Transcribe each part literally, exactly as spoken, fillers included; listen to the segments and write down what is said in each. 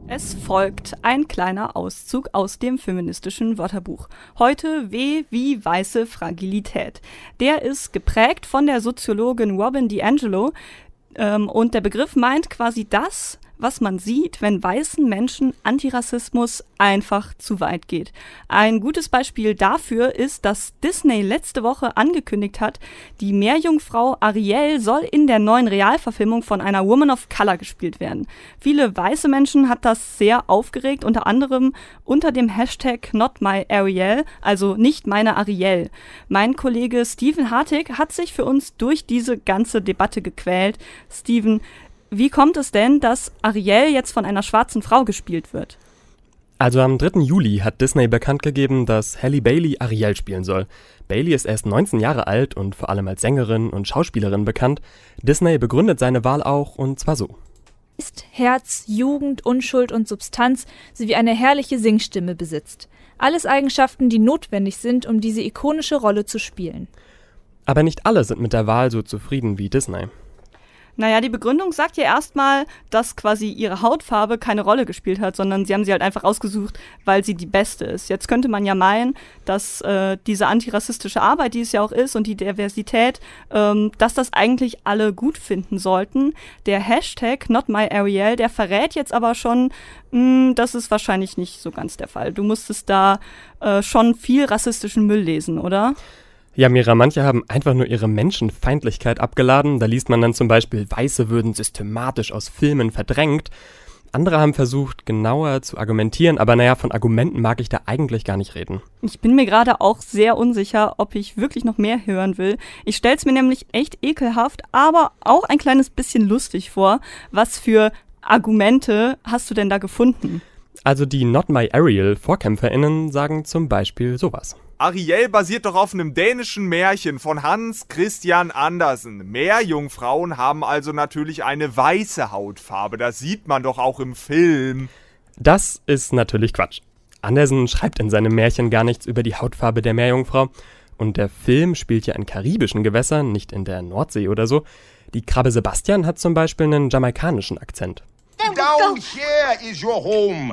Es folgt ein kleiner Auszug aus dem feministischen Wörterbuch. Heute W wie weiße Fragilität. Der ist geprägt von der Soziologin Robin DiAngelo ähm, und der Begriff meint quasi das, was man sieht, wenn weißen Menschen Antirassismus einfach zu weit geht. Ein gutes Beispiel dafür ist, dass Disney letzte Woche angekündigt hat, die Meerjungfrau Ariel soll in der neuen Realverfilmung von einer Woman of Color gespielt werden. Viele weiße Menschen hat das sehr aufgeregt, unter anderem unter dem Hashtag Not My Ariel, also nicht meine Ariel. Mein Kollege Steven Hartig hat sich für uns durch diese ganze Debatte gequält. Steven, wie kommt es denn, dass Ariel jetzt von einer schwarzen Frau gespielt wird? Also am dritten Juli hat Disney bekannt gegeben, dass Halle Bailey Ariel spielen soll. Bailey ist erst neunzehn Jahre alt und vor allem als Sängerin und Schauspielerin bekannt. Disney begründet seine Wahl auch, und zwar so. Ist Herz, Jugend, Unschuld und Substanz sowie eine herrliche Singstimme besitzt. Alles Eigenschaften, die notwendig sind, um diese ikonische Rolle zu spielen. Aber nicht alle sind mit der Wahl so zufrieden wie Disney. Naja, die Begründung sagt ja erstmal, dass quasi ihre Hautfarbe keine Rolle gespielt hat, sondern sie haben sie halt einfach ausgesucht, weil sie die beste ist. Jetzt könnte man ja meinen, dass äh, diese antirassistische Arbeit, die es ja auch ist, und die Diversität, ähm, dass das eigentlich alle gut finden sollten. Der Hashtag Not My Ariel, der verrät jetzt aber schon, mh, das ist wahrscheinlich nicht so ganz der Fall. Du musstest da äh, schon viel rassistischen Müll lesen, oder? Ja, Mira, manche haben einfach nur ihre Menschenfeindlichkeit abgeladen. Da liest man dann zum Beispiel, Weiße würden systematisch aus Filmen verdrängt. Andere haben versucht, genauer zu argumentieren, aber naja, von Argumenten mag ich da eigentlich gar nicht reden. Ich bin mir gerade auch sehr unsicher, ob ich wirklich noch mehr hören will. Ich stell's mir nämlich echt ekelhaft, aber auch ein kleines bisschen lustig vor. Was für Argumente hast du denn da gefunden? Also die Not My Ariel-VorkämpferInnen sagen zum Beispiel sowas. Ariel basiert doch auf einem dänischen Märchen von Hans Christian Andersen. Meerjungfrauen haben also natürlich eine weiße Hautfarbe. Das sieht man doch auch im Film. Das ist natürlich Quatsch. Andersen schreibt in seinem Märchen gar nichts über die Hautfarbe der Meerjungfrau. Und der Film spielt ja in karibischen Gewässern, nicht in der Nordsee oder so. Die Krabbe Sebastian hat zum Beispiel einen jamaikanischen Akzent. Down here is your home.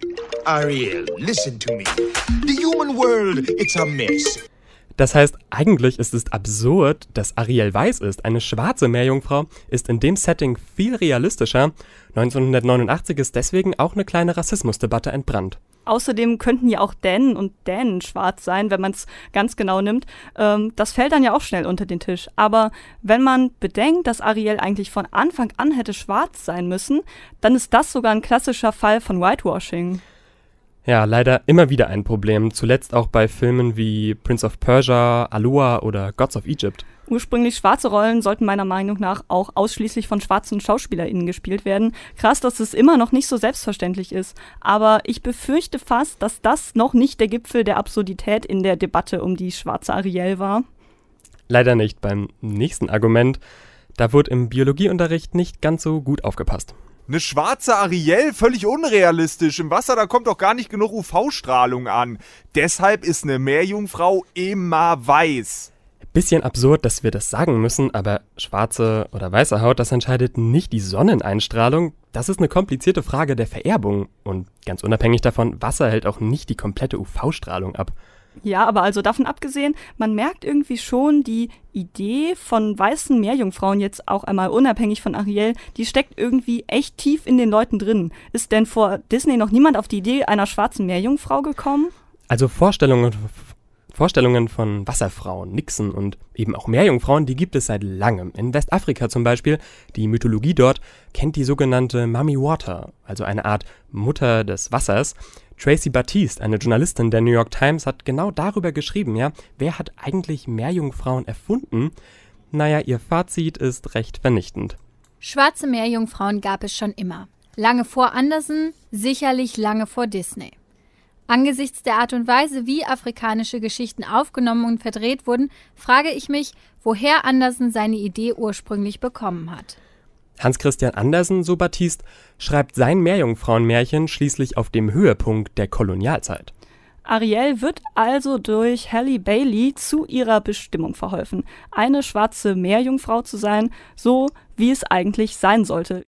Ariel, listen to me. The human world, it's a mess. Das heißt, eigentlich ist es absurd, dass Ariel weiß ist. Eine schwarze Meerjungfrau ist in dem Setting viel realistischer. neunzehnhundertneunundachtzig ist deswegen auch eine kleine Rassismusdebatte entbrannt. Außerdem könnten ja auch Dänen und Dänen schwarz sein, wenn man es ganz genau nimmt. Ähm, das fällt dann ja auch schnell unter den Tisch. Aber wenn man bedenkt, dass Ariel eigentlich von Anfang an hätte schwarz sein müssen, dann ist das sogar ein klassischer Fall von Whitewashing. Ja, leider immer wieder ein Problem. Zuletzt auch bei Filmen wie Prince of Persia, Aloha oder Gods of Egypt. Ursprünglich schwarze Rollen sollten meiner Meinung nach auch ausschließlich von schwarzen SchauspielerInnen gespielt werden. Krass, dass es immer noch nicht so selbstverständlich ist. Aber ich befürchte fast, dass das noch nicht der Gipfel der Absurdität in der Debatte um die schwarze Ariel war. Leider nicht. Beim nächsten Argument, da wurde im Biologieunterricht nicht ganz so gut aufgepasst. Eine schwarze Ariel? Völlig unrealistisch. Im Wasser, da kommt doch gar nicht genug U V-Strahlung an. Deshalb ist eine Meerjungfrau immer weiß. Bisschen absurd, dass wir das sagen müssen, aber schwarze oder weiße Haut, das entscheidet nicht die Sonneneinstrahlung. Das ist eine komplizierte Frage der Vererbung. Und ganz unabhängig davon, Wasser hält auch nicht die komplette U V-Strahlung ab. Ja, aber also davon abgesehen, man merkt irgendwie schon, die Idee von weißen Meerjungfrauen jetzt auch einmal unabhängig von Ariel, die steckt irgendwie echt tief in den Leuten drin. Ist denn vor Disney noch niemand auf die Idee einer schwarzen Meerjungfrau gekommen? Also Vorstellungen, Vorstellungen von Wasserfrauen, Nixen und eben auch Meerjungfrauen, die gibt es seit langem. In Westafrika zum Beispiel, die Mythologie dort kennt die sogenannte Mummy Water, also eine Art Mutter des Wassers. Tracy Batiste, eine Journalistin der New York Times, hat genau darüber geschrieben, ja, wer hat eigentlich Meerjungfrauen erfunden? Naja, ihr Fazit ist recht vernichtend. Schwarze Meerjungfrauen gab es schon immer. Lange vor Andersen, sicherlich lange vor Disney. Angesichts der Art und Weise, wie afrikanische Geschichten aufgenommen und verdreht wurden, frage ich mich, woher Andersen seine Idee ursprünglich bekommen hat. Hans Christian Andersen, so Batiste, schreibt sein Meerjungfrauenmärchen schließlich auf dem Höhepunkt der Kolonialzeit. Ariel wird also durch Halle Bailey zu ihrer Bestimmung verholfen, eine schwarze Meerjungfrau zu sein, so wie es eigentlich sein sollte.